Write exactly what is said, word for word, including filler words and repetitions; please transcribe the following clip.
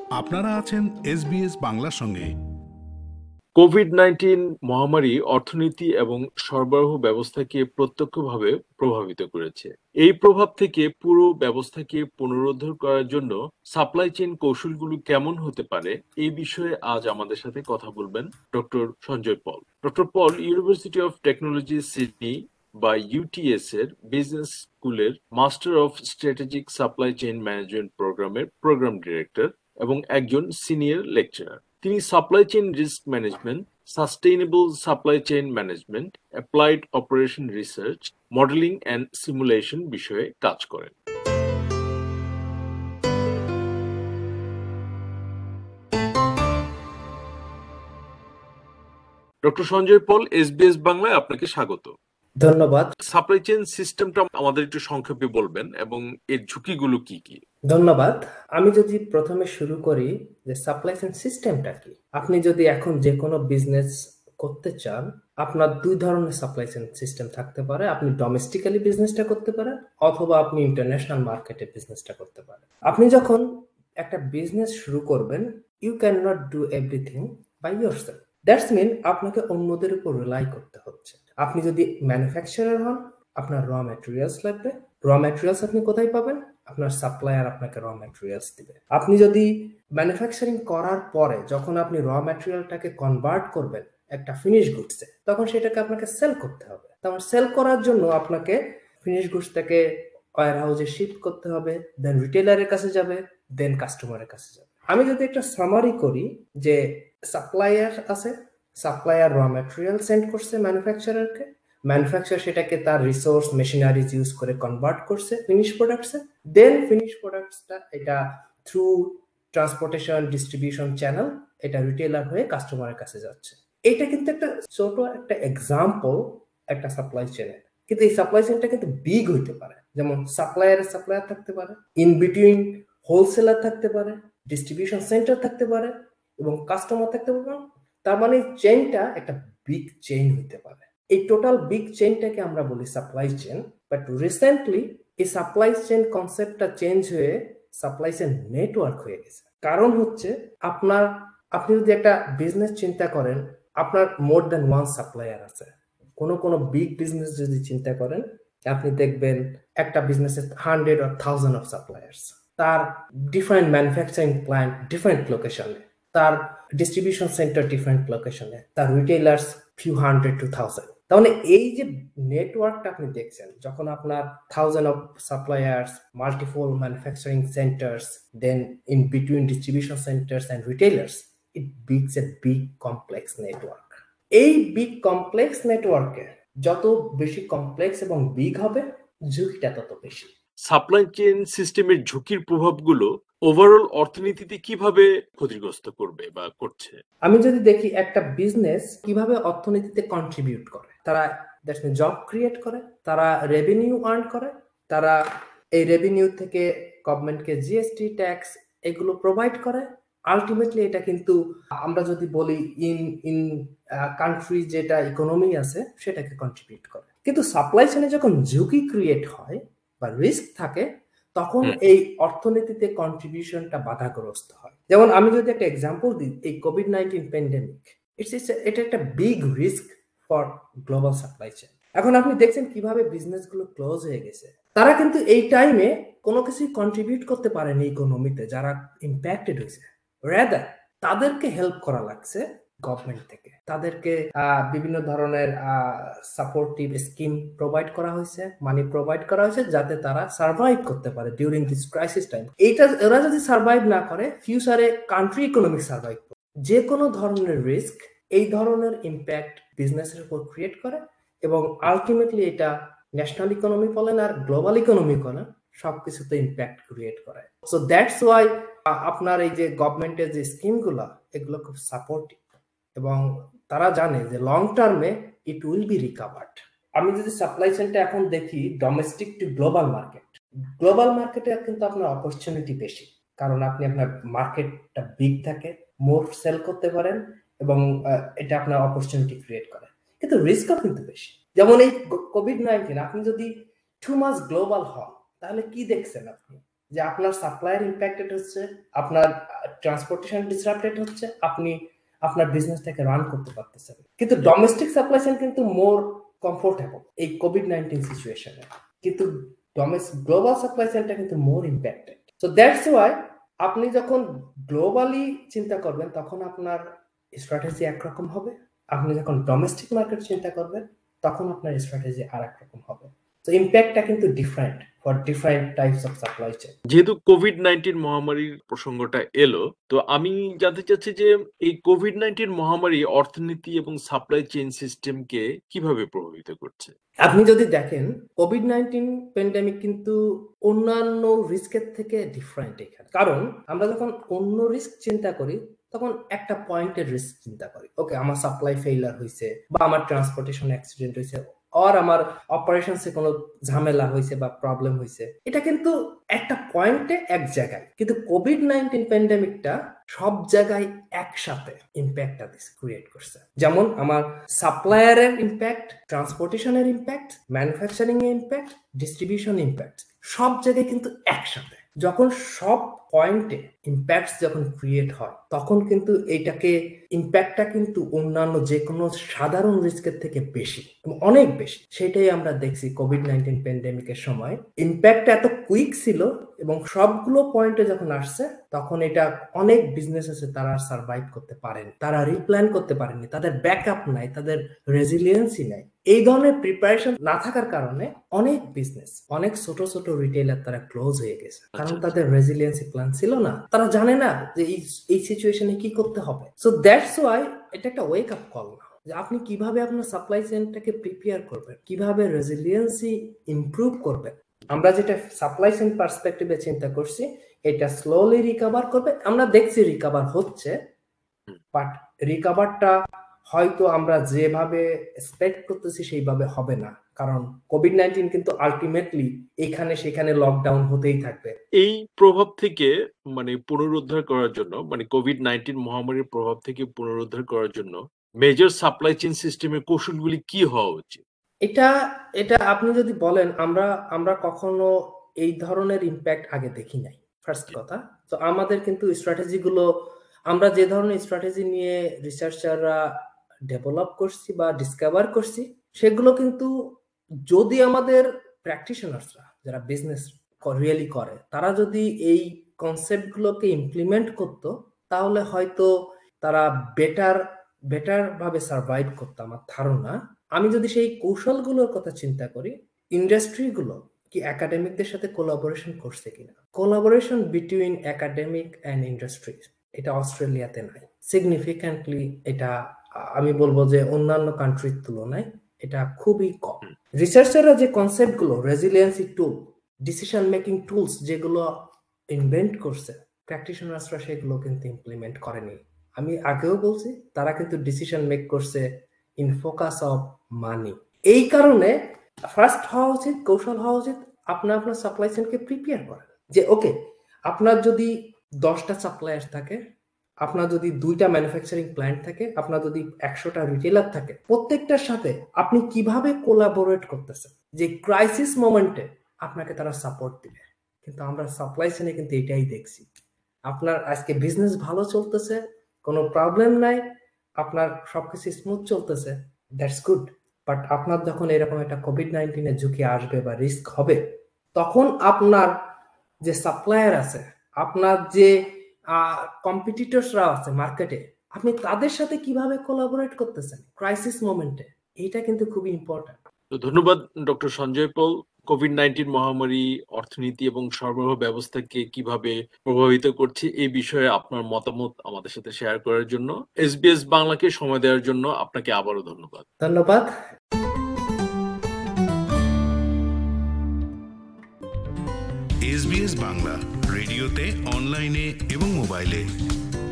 আপনারা আছেন এসবিএস বাংলার সঙ্গে। কোভিড নাইনটিন মহামারী অর্থনীতি এবং সরবরাহ ব্যবস্থাকে প্রত্যক্ষভাবে প্রভাবিত করেছে। এই প্রভাব থেকে পুরো ব্যবস্থাকে পুনরুদ্ধার করার জন্য সাপ্লাই চেইন কৌশলগুলো কেমন হতে পারে এই বিষয়ে আজ আমাদের সাথে কথা বলবেন doctor Sanjay Pal. Doctor Pal university of technology Sydney বা ইউটিএস এর বিজনেস স্কুলের master of strategic supply chain management প্রোগ্রামের প্রোগ্রাম ডিরেক্টর এবং একজন সিনিয়র লেকচারার। তিনি supply chain risk management, sustainable supply chain management, applied operation research, modelling and simulation বিষয়ে কাজ করেন। ডক্টর সঞ্জয় পল, এসবিএস বাংলায় আপনাকে স্বাগত। ধন্যবাদ। সাপ্লাই চেইন সিস্টেমটা আমাদের একটু সংক্ষেপে বলবেন এবং এর ঝুঁকিগুলো কি কি? ধন্যবাদ। আমি যদি প্রথমে শুরু করি যে সাপ্লাই চেইন সিস্টেমটা কি। আপনি যদি এখন যে কোনো বিজনেস করতে চান, আপনার দুই ধরনের সাপ্লাই চেইন সিস্টেম থাকতে পারে। আপনি ডোমেস্টিক্যালি বিজনেসটা করতে পারেন অথবা আপনি ইন্টারন্যাশনাল মার্কেটে বিজনেসটা করতে পারেন। আপনি যখন একটা বিজনেস শুরু করবেন, you can not do everything by yourself. That's mean আপনাকে অন্যদের উপর রিলাই করতে হচ্ছে। আপনি যদি ম্যানুফ্যাকচারার হন, আপনার র ম্যাটেরিয়ালস লাগবে। র ম্যাটেরিয়ালস আপনি কোথায় পাবেন? আপনার সাপ্লায়ার আপনাকে র ম্যাটেরিয়ালস দিবে। আপনি যদি ম্যানুফ্যাকচারিং করার পরে যখন আপনি র ম্যাটেরিয়ালটাকে কনভার্ট করবেন একটা ফিনিশ গুডসে, তখন সেটাকে আপনাকে সেল করতে হবে। তখন সেল করার জন্য আপনাকে ফিনিশ গুডসটাকে ওয়্যার হাউসে শিফট করতে হবে, দেন রিটেলারের কাছে যাবে, দেন কাস্টমারের কাছে যাবে। আমি যদি একটা সামারি করি যে সাপ্লায়ার আছে, সাপ্লায়ার র ম্যাটেরিয়াল সেন্ড করছে ম্যানুফ্যাকচারারকে, ম্যানুফ্যাকচার সেটাকে তার রিসোর্স মেশিনারিজ ইউজ করে কনভার্ট করছে ফিনিশ প্রোডাক্টসে, দেন ফিনিশ প্রোডাক্টসটা এটা থ্রু ট্রান্সপোর্টেশন ডিস্ট্রিবিউশন চ্যানেল এটা রিটেলার হয়ে কাস্টমারের কাছে যাচ্ছে। এটা কিন্তু একটা ছোট একটা এক্সাম্পল একটা সাপ্লাই চেনের, কিন্তু এই সাপ্লাই চেনটা কিন্তু বিগ হইতে পারে। যেমন সাপ্লায়ারের সাপ্লায়ার থাকতে পারে, ইন বিটুইন হোলসেলার থাকতে পারে, ডিস্ট্রিবিউশন সেন্টার থাকতে পারে এবং কাস্টমার থাকতে পারে। তার মানে চেইনটা একটা বিগ চেইন হইতে পারে। এই টোটাল বিগ চেইনটাকে আমরা বলি সাপ্লাই চেইন। বাট রিসেন্টলি এই সাপ্লাই চেইন কনসেপ্টটা চেঞ্জ হয়ে সাপ্লাই চেইন নেটওয়ার্ক হয়ে গেছে। কারণ হচ্ছে আপনার আপনি যদি একটা বিজনেস চিন্তা করেন, আপনার মোর দ্যান ওয়ান সাপ্লায়ার আছে। কোনো কোনো বিগ বিজনেস যদি চিন্তা করেন, আপনি দেখবেন একটা বিজনেসে hundred or thousand of suppliers, তার ডিফারেন্ট ম্যানুফ্যাকচারিং প্ল্যান্ট ডিফারেন্ট লোকেশনে, তার ডিস্ট্রিবিউশন সেন্টার ডিফারেন্ট লোকেশনে, তার retailers few hundred to thousand. তাহলে এই যে নেটওয়ার্কটা আপনি দেখছেন, যখন আপনার thousand of suppliers, multiple manufacturing centres, then in between distribution centres and retailers, it bigs a big complex network. এই বিগ কমপ্লেক্স নেটওয়ার্কে যত বেশি কমপ্লেক্স এবং বিগ হবে, ঝুঁকিটা তত বেশি। সাপ্লাই চেইন সিস্টেমের ঝুঁকির প্রভাবগুলো ওভারঅল অর্থনীতিতে কিভাবে ক্ষতিগ্রস্ত করবে বা করছে? আমি যদি দেখি একটা বিজনেস কিভাবে অর্থনীতিতে কন্ট্রিবিউট করে, তারা জব ক্রিয়েট করে, তারা রেভিনিউ আর্ন করে, তারা এই রেভিনিউ থেকে গভর্নমেন্টকে জিএসটি ট্যাক্স এগুলো প্রোভাইড করে। আলটিমেটলি এটা কিন্তু আমরা যদি বলি ইন ইন কান্ট্রি যেটা ইকোনমি আছে সেটাকে কন্ট্রিবিউট করে। কিন্তু সাপ্লাই চেইনে যখন ঝুঁকি ক্রিয়েট হয় বা রিস্ক থাকে, তখন এই অর্থনীতিতে কন্ট্রিবিউশনটা বাধাগ্রস্ত হয়। যেমন আমি যদি একটা এক্সাম্পল দিই, এই কোভিড নাইনটিন প্যান্ডেমিক, ইটস এটা একটা big risk for global supply chain. এখন আপনি দেখছেন কিভাবে বিজনেসগুলো ক্লোজ হয়ে গেছে। তারা কিন্তু এই টাইমে কোনো কিছুই কন্ট্রিবিউট করতে পারেনি ইকোনমিতে, যারা ইম্প্যাক্টেড হয়েছে। রাদার তাদেরকে হেল্প করা লাগছে গভর্নমেন্ট থেকে, তাদেরকে বিভিন্ন ধরনের সাপোর্টিভ স্কিম প্রোভাইড করা হয়েছে, মানি প্রোভাইড করা হয়েছে, যাতে তারা সার্ভাইভ করতে পারে ডিউরিং দিস ক্রাইসিস টাইম। এইটা এরা যদি সার্ভাইভ না করে, ফিউচারে কান্ট্রি ইকোনমিক সার্ভাইভ করে। যে কোনো ধরনের রিস্ক এই ধরনের ইম্প্যাক্ট বিজনেসের উপর ক্রিয়েট করে এবং আলটিমেটলি এটা ন্যাশনাল ইকোনমি বলেন আর গ্লোবাল ইকোনমি বলেন, সবকিছুতে ইম্প্যাক্ট ক্রিয়েট করে। সো দ্যাটস ওয়াই আপনার এই যে গভর্নমেন্টের যে স্কিমগুলো, এগুলো খুব সাপোর্টিভ এবং তারা জানে যে লং টার্মে ইট উইল বি রিকাভার্ড। আমি যদি সাপ্লাই চেইনটা এখন দেখি domestic to global market, global মার্কেটে কিন্তু আপনার অপরচুনিটি বেশি, কারণ আপনি আপনার মার্কেটটা বিগ থাকে, মোর সেল করতে পারেন এবং এটা আপনার অপরচুনিটি ক্রিয়েট করে। কিন্তু রিস্কও কিন্তু বেশি। যেমন এই কোভিড নাইনটিন, আপনি যদি টু মাস গ্লোবাল হন, তাহলে কি দেখছেন আপনি যে আপনার সাপ্লায়ার ইম্প্যাক্টেড হচ্ছে, আপনার ট্রান্সপোর্টেশন ডিসরাপ্টেড হচ্ছে, আপনি আপনার বিজনেসটাকে রান করতে পারতেছেন। কিন্তু ডোমেস্টিক সাপ্লাই চেইন কিন্তু মোর কমফোর্টেবল এই কোভিড নাইনটিন সিচুয়েশনে, কিন্তু ডোমেস্টিক গ্লোবাল সাপ্লাই চেইনটা কিন্তু মোর ইম্প্যাক্টেড। সো দ্যাটস ওয়াই আপনি যখন গ্লোবালি চিন্তা করবেন তখন আপনার স্ট্র্যাটেজি একরকম হবে, আপনি যখন ডোমেস্টিক মার্কেট চিন্তা করবেন তখন আপনার স্ট্র্যাটেজি আর একরকম হবে। তো ইম্প্যাক্টটা কিন্তু different for different types of supply chain. যেহেতু কোভিড নাইনটিন মহামারীর প্রসঙ্গটা এলো, তো আমি জানতে চাচ্ছি যে এই কোভিড নাইনটিন মহামারী অর্থনীতি এবং সাপ্লাই চেইন সিস্টেমকে কিভাবে প্রভাবিত করছে? আপনি যদি দেখেন কোভিড নাইনটিন প্যান্ডেমিক কিন্তু অন্যান্য রিস্কের থেকে ডিফারেন্ট এখানে, কারণ আমরা যখন অন্য রিস্ক চিন্তা করি তখন একটা পয়েন্টের রিস্ক চিন্তা করি, ওকে আমার সাপ্লাই ফেইলার হয়েছে বা আমার ট্রান্সপোর্টেশন অ্যাক্সিডেন্ট হয়েছে আর আমার অপারেশনসে কোনো ঝামেলা হয়েছে বা প্রবলেম হয়েছে, এটা কিন্তু একটা পয়েন্টে এক জায়গায়। কিন্তু কোভিড নাইনটিন প্যান্ডেমিকটা সব জায়গায় একসাথে ইম্প্যাক্টটা ক্রিয়েট করছে। যেমন আমার সাপ্লায়ারের ইম্প্যাক্ট, ট্রান্সপোর্টেশনের ইম্প্যাক্ট, ম্যানুফ্যাকচারিং এর ইম্প্যাক্ট, ডিস্ট্রিবিউশন ইম্প্যাক্ট, সব জায়গায় কিন্তু একসাথে। যখন সব পয়েন্টে ইম্প্যাক্ট যখন ক্রিয়েট হয় তখন কিন্তু এইটাকে ইম্প্যাক্টটা কিন্তু অন্যান্য যে কোনো সাধারণ রিস্কের থেকে বেশি, অনেক বেশি। সেটাই আমরা দেখছি কোভিড নাইনটিন প্যান্ডেমিকের সময় ইম্প্যাক্ট এত কুইক ছিল এবং সবগুলো পয়েন্টে যখন আসছে তখন এটা অনেক বিজনেস আছে তারা সার্ভাইভ করতে পারেন, তারা রিপ্ল্যান করতে পারেনি, তাদের ব্যাকআপ নাই, তাদের রেজিলিয়েন্সি নাই। এই ধরনের প্রিপারেশন না থাকার কারণে অনেক বিজনেস, অনেক ছোট ছোট রিটেইলার তারা ক্লোজ হয়ে গেছে, কারণ তাদের রেজিলিয়েন্সি প্ল্যান ছিল না, তারা জানে না যে এই এই সিচুয়েশনে কি করতে হবে। সো দ্যাটস ওয়াই এটা একটা ওয়েক আপ কল না যে আপনি কিভাবে আপনার সাপ্লাই চেইনটাকে প্রিপেয়ার করবেন, কিভাবে রেজিলিয়েন্সি ইমপ্রুভ করবেন। আমরা যেটা সাপ্লাই চেইন পার্সপেক্টিভে চিন্তা করছি এটা স্লোলি রিকভার করবে, আমরা দেখছি রিকভার হচ্ছে, বাট রিকভারটা হয়তো আমরা যেভাবে এক্সপেক্ট করতেছি সেইভাবে হবে না, কারণ কোভিড নাইনটিন কিন্তু আলটিমেটলি এখানে সেখানে লকডাউন হতেই থাকবে। এই প্রভাব থেকে মানে পুনরুদ্ধার করার জন্য, মানে কোভিড নাইনটিন মহামারীর প্রভাব থেকে পুনরুদ্ধার করার জন্য মেজর সাপ্লাই চেইন সিস্টেমের কৌশলগুলি কি হওয়া উচিত? এটা এটা আপনি যদি বলেন, আমরা আমরা কখনো এই ধরনের ইম্প্যাক্ট আগে দেখি নাই, ফার্স্ট কথা। তো আমাদের কিন্তু স্ট্র্যাটেজি গুলো, আমরা যে ধরনের স্ট্র্যাটেজি নিয়ে রিসার্চাররা ডেভেলপ করছি বা ডিসকভার করছি সেগুলো কিন্তু যদি আমাদের প্র্যাকটিশনার্সরা যারা বিজনেস রিয়েলি করে তারা যদি এই কনসেপ্ট গুলোকে ইমপ্লিমেন্ট করতো তাহলে হয়তো তারা বেটার বেটার ভাবে সার্ভাইভ করতো আমার ধারণা। আমি যদি সেই কৌশলগুলোর কথা চিন্তা করি, ইন্ডাস্ট্রিগুলো কি একাডেমিকদের সাথে কোলাবোরেশন করছে কিনা, collaboration between academic and industry এটা অস্ট্রেলিয়াতে নাই সিগনিফিক্যান্টলি, এটা আমি বলবো যে অন্যান্য কান্ট্রির তুলনায় এটা খুবই কম। রিসার্চাররা যে কনসেপ্টগুলো, resiliency tool, decision making tools যেগুলো ইনভেন্ট করছে, প্র্যাকটিশনার্সরা সেগুলো কিন্তু ইমপ্লিমেন্ট করেনি। আমি আগেও বলছি তারা কিন্তু ডিসিশন মেক করছে ইন ফোকাস অফ মানি। এই কারণে ফার্স্ট হওয়া উচিত, কৌশল হওয়া উচিত আপনার আপনার সাপ্লাই চেইনকে প্রিপেয়ার করেন যে ওকে আপনার যদি দশটা সাপ্লায়ার থাকে, আপনার যদি দুইটা ম্যানুফ্যাকচারিং প্ল্যান্ট থাকে, আপনার যদি একশোটা রিটেলার থাকে, প্রত্যেকটার সাথে আপনি কিভাবে কোলাবোরেট করতেছেন যে ক্রাইসিস মোমেন্টে আপনাকে তারা সাপোর্ট দিবে। কিন্তু আমরা সাপ্লাই চেইনে কিন্তু এটাই দেখছি, আপনার আজকে বিজনেস ভালো চলতেছে, কোনো প্রবলেম নাই, আপনার সবকিছু স্মুথ চলতেছে, দ্যাটস গুড। বাট আপনার যখন এরকম একটা কোভিড নাইনটিনের ঝুঁকি আসবে বা রিস্ক হবে, তখন আপনার যে সাপ্লায়ার আছে, আপনার যে কম্পিটিটরসরা আছে মার্কেটে, আপনি তাদের সাথে কিভাবে কোলাবোরেট করতেছেন ক্রাইসিস মোমেন্টে, এটা কিন্তু খুবই ইম্পর্টেন্ট। তো ধন্যবাদ doctor Sanjay Paul. COVID nineteen মহামারী অর্থনীতি এবং সরবরাহ ব্যবস্থাকে কিভাবে প্রভাবিত করছে এই বিষয়ে আপনার মতামত আমাদের সাথে শেয়ার করার জন্য, এসবিএস বাংলাকে সময় দেওয়ার জন্য আপনাকে আবারও ধন্যবাদ। ধন্যবাদ। এসবিএস বাংলা রেডিওতে, অনলাইনে এবং মোবাইলে